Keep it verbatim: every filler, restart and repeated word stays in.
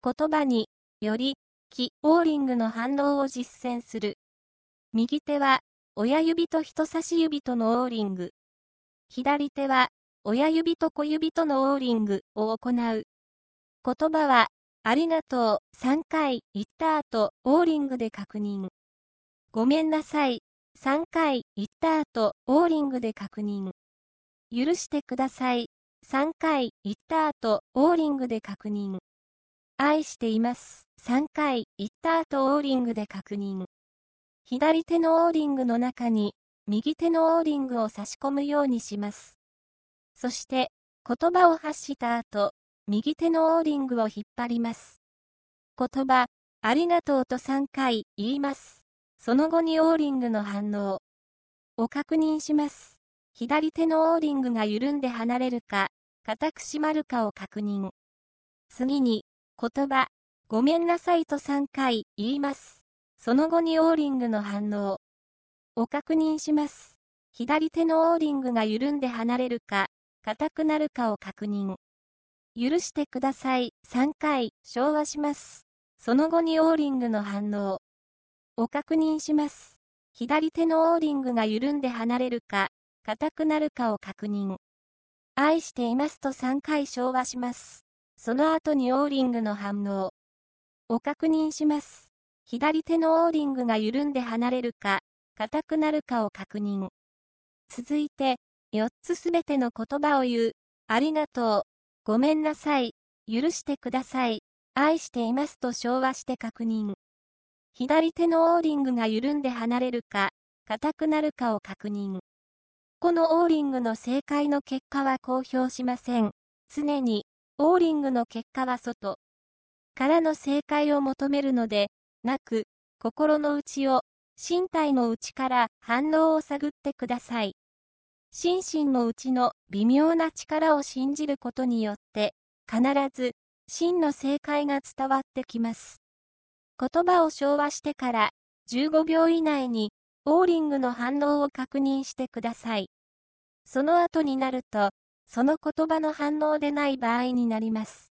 言葉により、キオーリングの反応を実践する。右手は親指と人差し指とのオーリング。左手は親指と小指とのオーリングを行う。言葉はありがとうさんかい言った後オーリングで確認。ごめんなさいさんかい言った後オーリングで確認。許してくださいさんかい言った後オーリングで確認。愛していますさんかい言った後オーリングで確認。左手のオーリングの中に右手のオーリングを差し込むようにします。そして言葉を発した後、右手のオーリングを引っ張ります。言葉、ありがとうとさんかい言います。その後にオーリングの反応を確認します。左手のオーリングが緩んで離れるか、固く締まるかを確認。次に、言葉、ごめんなさいとさんかい言います。その後にオーリングの反応を確認します。左手のオーリングが緩んで離れるか、硬くなるかを確認。許してくださいさんかい唱和します。その後にオーリングの反応を確認します。左手のオーリングが緩んで離れるか、硬くなるかを確認。愛していますとさんかい唱和します。その後にオーリングの反応を確認します。左手のオーリングが緩んで離れるか、硬くなるかを確認。続いて、よっつすべての言葉を言う。ありがとう。ごめんなさい。許してください。愛していますと唱和して確認。左手のオーリングが緩んで離れるか、硬くなるかを確認。このオーリングの正解の結果は公表しません。常に、オーリングの結果は外からの正解を求めるので、なく、心の内を、身体の内から反応を探ってください。心身の内の微妙な力を信じることによって、必ず真の正解が伝わってきます。言葉を唱和してからじゅうごびょう以内にオーリングの反応を確認してください。その後になると、その言葉の反応でない場合になります。